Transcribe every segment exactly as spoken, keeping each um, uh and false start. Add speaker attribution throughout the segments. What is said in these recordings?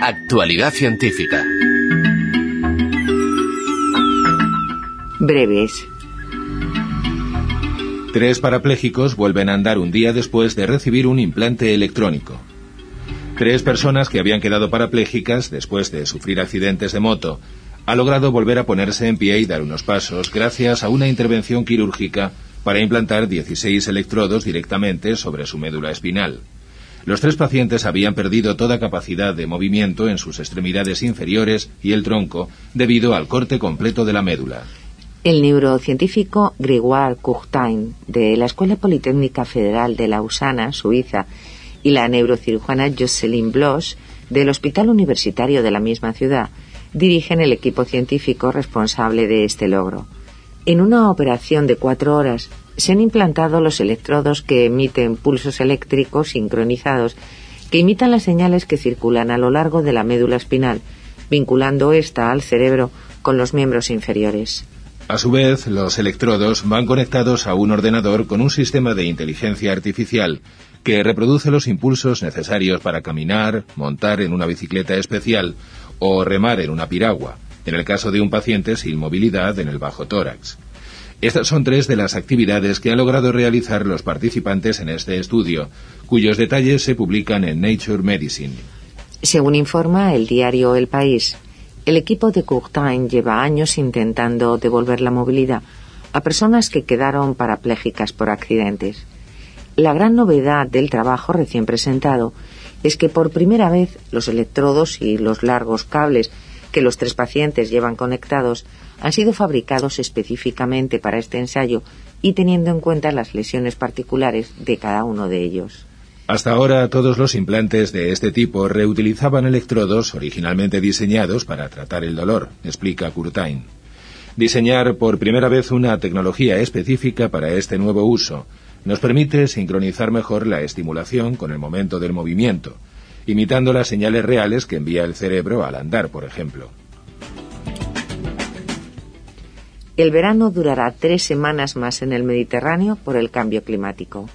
Speaker 1: Actualidad científica.
Speaker 2: Breves.
Speaker 3: Tres parapléjicos vuelven a andar un día después de recibir un implante electrónico. Tres personas que habían quedado parapléjicas después de sufrir accidentes de moto han logrado volver a ponerse en pie y dar unos pasos gracias a una intervención quirúrgica para implantar dieciséis electrodos directamente sobre su médula espinal. Los tres pacientes habían perdido toda capacidad de movimiento en sus extremidades inferiores y el tronco debido al corte completo de la médula.
Speaker 2: El neurocientífico Grégoire Courtine, de la Escuela Politécnica Federal de Lausana, Suiza, y la neurocirujana Jocelyn Bloch, del Hospital Universitario de la misma ciudad, dirigen el equipo científico responsable de este logro. En una operación de cuatro horas se han implantado los electrodos que emiten pulsos eléctricos sincronizados que imitan las señales que circulan a lo largo de la médula espinal, vinculando ésta al cerebro con los miembros inferiores.
Speaker 3: A su vez, los electrodos van conectados a un ordenador con un sistema de inteligencia artificial que reproduce los impulsos necesarios para caminar, montar en una bicicleta especial o remar en una piragua, en el caso de un paciente sin movilidad en el bajo tórax. Estas son tres de las actividades que han logrado realizar los participantes en este estudio, cuyos detalles se publican en Nature Medicine.
Speaker 2: Según informa el diario El País, el equipo de Courtine lleva años intentando devolver la movilidad a personas que quedaron parapléjicas por accidentes. La gran novedad del trabajo recién presentado es que por primera vez los electrodos y los largos cables que los tres pacientes llevan conectados han sido fabricados específicamente para este ensayo y teniendo en cuenta las lesiones particulares de cada uno de ellos.
Speaker 3: Hasta ahora, todos los implantes de este tipo reutilizaban electrodos originalmente diseñados para tratar el dolor, explica Courtine. Diseñar por primera vez una tecnología específica para este nuevo uso nos permite sincronizar mejor la estimulación con el momento del movimiento, imitando las señales reales que envía el cerebro al andar, por ejemplo.
Speaker 2: El verano durará tres semanas más en el Mediterráneo por el cambio climático.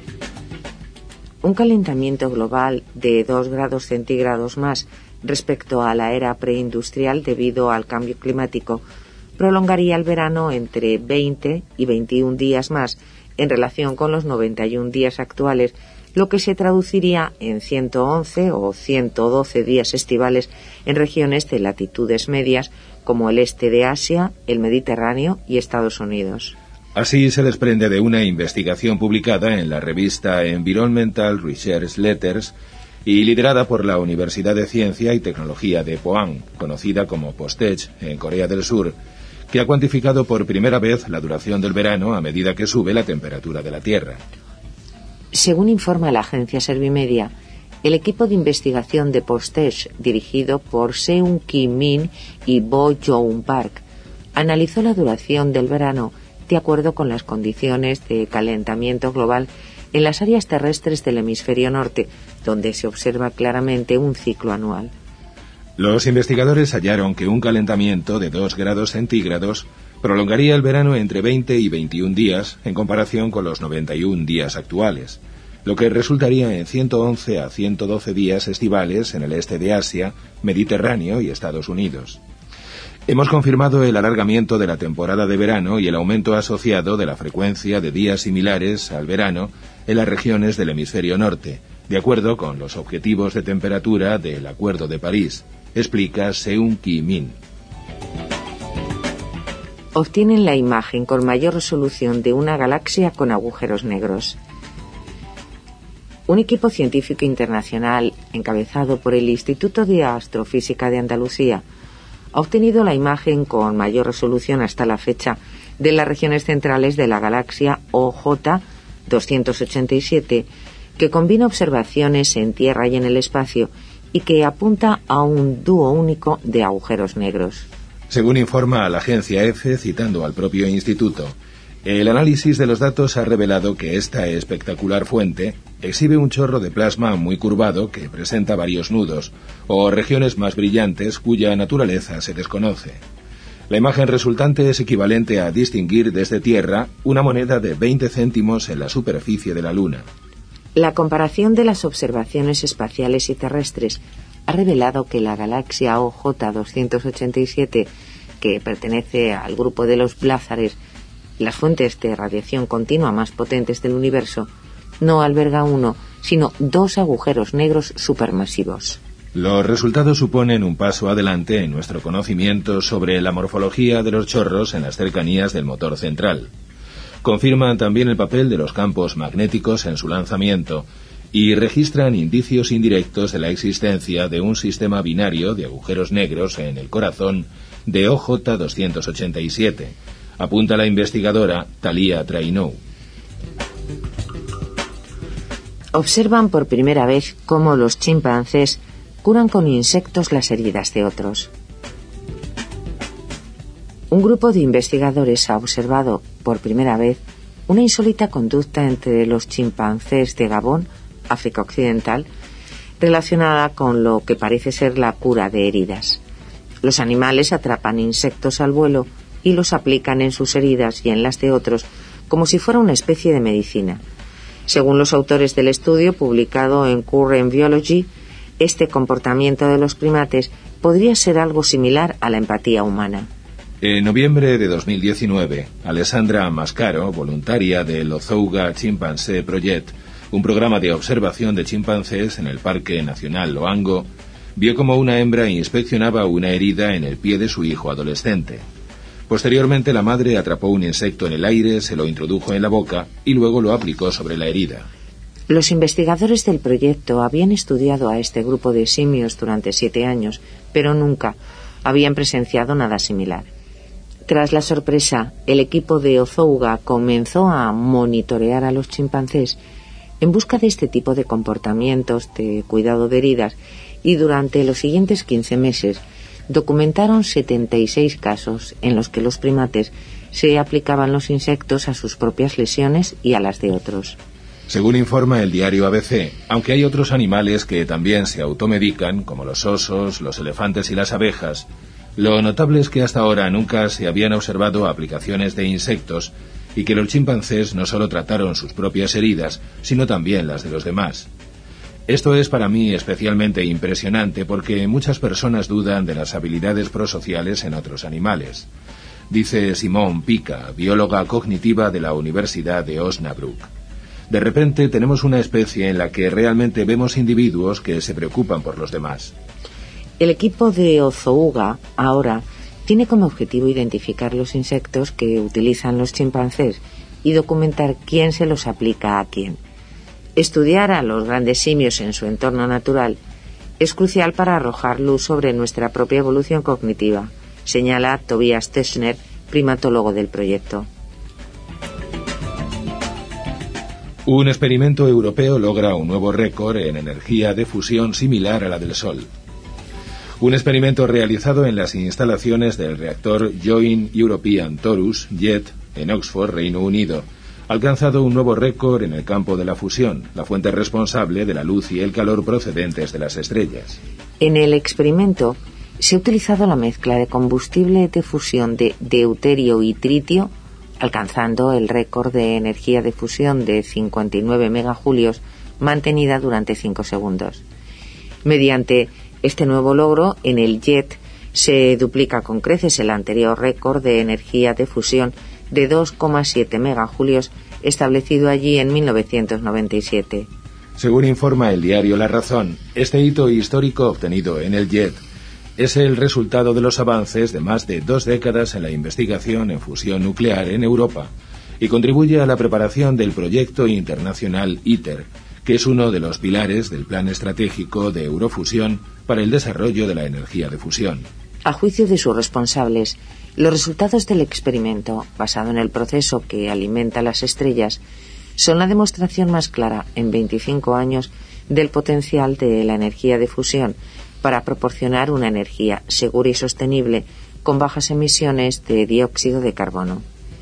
Speaker 2: Un calentamiento global de dos grados centígrados más respecto a la era preindustrial debido al cambio climático prolongaría el verano entre veinte y veintiún días más en relación con los noventa y un días actuales, lo que se traduciría en ciento once o ciento doce días estivales en regiones de latitudes medias como el este de Asia, el Mediterráneo y Estados Unidos.
Speaker 3: Así se desprende de una investigación publicada en la revista Environmental Research Letters y liderada por la Universidad de Ciencia y Tecnología de Pohang, conocida como Postech en Corea del Sur, que ha cuantificado por primera vez la duración del verano a medida que sube la temperatura de la Tierra.
Speaker 2: Según informa la agencia Servimedia, el equipo de investigación de Postech, dirigido por Seung-Ki Min y Bo Young Park, analizó la duración del verano de acuerdo con las condiciones de calentamiento global en las áreas terrestres del hemisferio norte, donde se observa claramente un ciclo anual.
Speaker 3: Los investigadores hallaron que un calentamiento de dos grados centígrados prolongaría el verano entre veinte y veintiún días en comparación con los noventa y un días actuales, lo que resultaría en ciento once a ciento doce días estivales en el este de Asia, Mediterráneo y Estados Unidos. Hemos confirmado el alargamiento de la temporada de verano y el aumento asociado de la frecuencia de días similares al verano en las regiones del hemisferio norte, de acuerdo con los objetivos de temperatura del Acuerdo de París, explica Seung-Ki Min.
Speaker 2: Obtienen la imagen con mayor resolución de una galaxia con agujeros negros. Un equipo científico internacional, encabezado por el Instituto de Astrofísica de Andalucía, ha obtenido la imagen con mayor resolución hasta la fecha de las regiones centrales de la galaxia O J doscientos ochenta y siete, que combina observaciones en Tierra y en el espacio y que apunta a un dúo único de agujeros negros.
Speaker 3: Según informa la agencia EFE, citando al propio instituto, el análisis de los datos ha revelado que esta espectacular fuente exhibe un chorro de plasma muy curvado que presenta varios nudos, o regiones más brillantes cuya naturaleza se desconoce. La imagen resultante es equivalente a distinguir desde Tierra una moneda de veinte céntimos en la superficie de la Luna.
Speaker 2: La comparación de las observaciones espaciales y terrestres ha revelado que la galaxia O J doscientos ochenta y siete, que pertenece al grupo de los Blázares, las fuentes de radiación continua más potentes del universo, no alberga uno, sino dos agujeros negros supermasivos.
Speaker 3: Los resultados suponen un paso adelante en nuestro conocimiento sobre la morfología de los chorros en las cercanías del motor central. Confirman también el papel de los campos magnéticos en su lanzamiento y registran indicios indirectos de la existencia de un sistema binario de agujeros negros en el corazón de O J doscientos ochenta y siete, apunta la investigadora Thalia Trainou.
Speaker 2: Observan por primera vez cómo los chimpancés curan con insectos las heridas de otros. Un grupo de investigadores ha observado por primera vez una insólita conducta entre los chimpancés de Gabón, África Occidental, relacionada con lo que parece ser la cura de heridas. Los animales atrapan insectos al vuelo y los aplican en sus heridas y en las de otros como si fuera una especie de medicina. Según los autores del estudio publicado en Current Biology, este comportamiento de los primates podría ser algo similar a la empatía humana.
Speaker 3: En noviembre de dos mil diecinueve, Alessandra Mascaro, voluntaria del Ozouga Chimpanzee Project, un programa de observación de chimpancés en el Parque Nacional Loango, vio como una hembra inspeccionaba una herida en el pie de su hijo adolescente. Posteriormente, la madre atrapó un insecto en el aire, se lo introdujo en la boca y luego lo aplicó sobre la herida.
Speaker 2: Los investigadores del proyecto habían estudiado a este grupo de simios durante siete años, pero nunca habían presenciado nada similar. Tras la sorpresa, el equipo de Ozouga comenzó a monitorear a los chimpancés en busca de este tipo de comportamientos de cuidado de heridas y durante los siguientes quince meses documentaron setenta y seis casos en los que los primates se aplicaban los insectos a sus propias lesiones y a las de otros.
Speaker 3: Según informa el diario A B C, aunque hay otros animales que también se automedican, como los osos, los elefantes y las abejas, lo notable es que hasta ahora nunca se habían observado aplicaciones de insectos y que los chimpancés no solo trataron sus propias heridas, sino también las de los demás. Esto es para mí especialmente impresionante porque muchas personas dudan de las habilidades prosociales en otros animales. Dice Simone Pica, bióloga cognitiva de la Universidad de Osnabrück. De repente tenemos una especie en la que realmente vemos individuos que se preocupan por los demás.
Speaker 2: El equipo de Ozouga ahora tiene como objetivo identificar los insectos que utilizan los chimpancés y documentar quién se los aplica a quién. Estudiar a los grandes simios en su entorno natural es crucial para arrojar luz sobre nuestra propia evolución cognitiva, señala Tobias Teschner, primatólogo del proyecto.
Speaker 3: Un experimento europeo logra un nuevo récord en energía de fusión similar a la del Sol. Un experimento realizado en las instalaciones del reactor Joint European Torus Jet en Oxford, Reino Unido, ha alcanzado un nuevo récord en el campo de la fusión, la fuente responsable de la luz y el calor procedentes de las estrellas.
Speaker 2: En el experimento se ha utilizado la mezcla de combustible de fusión de deuterio y tritio, alcanzando el récord de energía de fusión de cincuenta y nueve megajulios mantenida durante cinco segundos. Mediante este nuevo logro, en el Jet se duplica con creces el anterior récord de energía de fusión de dos coma siete megajulios establecido allí en mil novecientos noventa y siete.
Speaker 3: Según informa el diario La Razón, este hito histórico obtenido en el Jet es el resultado de los avances de más de dos décadas en la investigación en fusión nuclear en Europa y contribuye a la preparación del proyecto internacional ITER, que es uno de los pilares del plan estratégico de Eurofusión para el desarrollo de la energía de fusión.
Speaker 2: A juicio de sus responsables, los resultados del experimento, basado en el proceso que alimenta las estrellas, son la demostración más clara en veinticinco años del potencial de la energía de fusión para proporcionar una energía segura y sostenible con bajas emisiones de dióxido de carbono.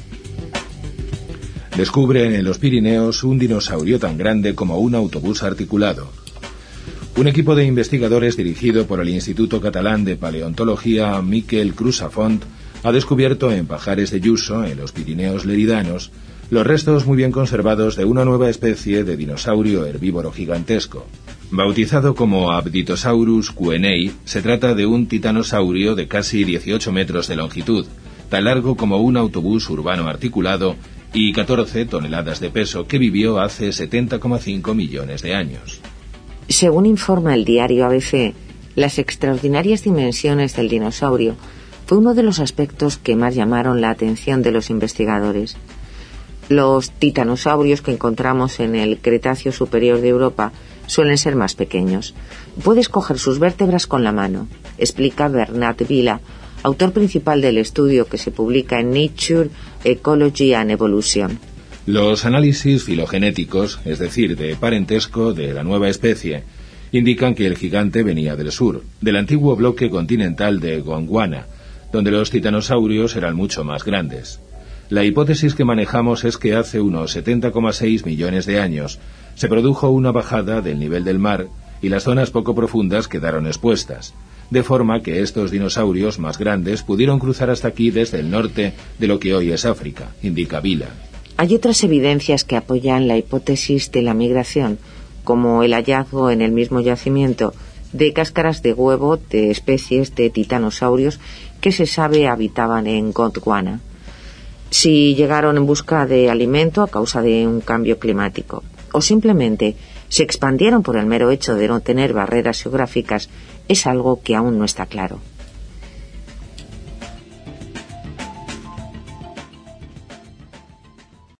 Speaker 3: Descubren en los Pirineos un dinosaurio tan grande como un autobús articulado. Un equipo de investigadores dirigido por el Instituto Catalán de Paleontología Miquel Crusafont ha descubierto en Pajares de Yuso, en los Pirineos Leridanos, los restos muy bien conservados de una nueva especie de dinosaurio herbívoro gigantesco. Bautizado como Apatosaurus kuenei, se trata de un titanosaurio de casi dieciocho metros de longitud, tan largo como un autobús urbano articulado y catorce toneladas de peso, que vivió hace setenta coma cinco millones de años.
Speaker 2: Según informa el diario A B C, las extraordinarias dimensiones del dinosaurio fue uno de los aspectos que más llamaron la atención de los investigadores. Los titanosaurios que encontramos en el Cretáceo superior de Europa suelen ser más pequeños. Puedes coger sus vértebras con la mano, explica Bernard Vila, autor principal del estudio que se publica en Nature, Ecology and Evolution.
Speaker 3: Los análisis filogenéticos, es decir, de parentesco de la nueva especie, indican que el gigante venía del sur, del antiguo bloque continental de Gondwana, donde los titanosaurios eran mucho más grandes. La hipótesis que manejamos es que hace unos setenta coma seis millones de años se produjo una bajada del nivel del mar y las zonas poco profundas quedaron expuestas, de forma que estos dinosaurios más grandes pudieron cruzar hasta aquí desde el norte de lo que hoy es África, indica Vila.
Speaker 2: Hay otras evidencias que apoyan la hipótesis de la migración, como el hallazgo en el mismo yacimiento de cáscaras de huevo de especies de titanosaurios que se sabe habitaban en Gondwana. Si llegaron en busca de alimento a causa de un cambio climático, o simplemente se expandieron por el mero hecho de no tener barreras geográficas, es algo que aún no está claro.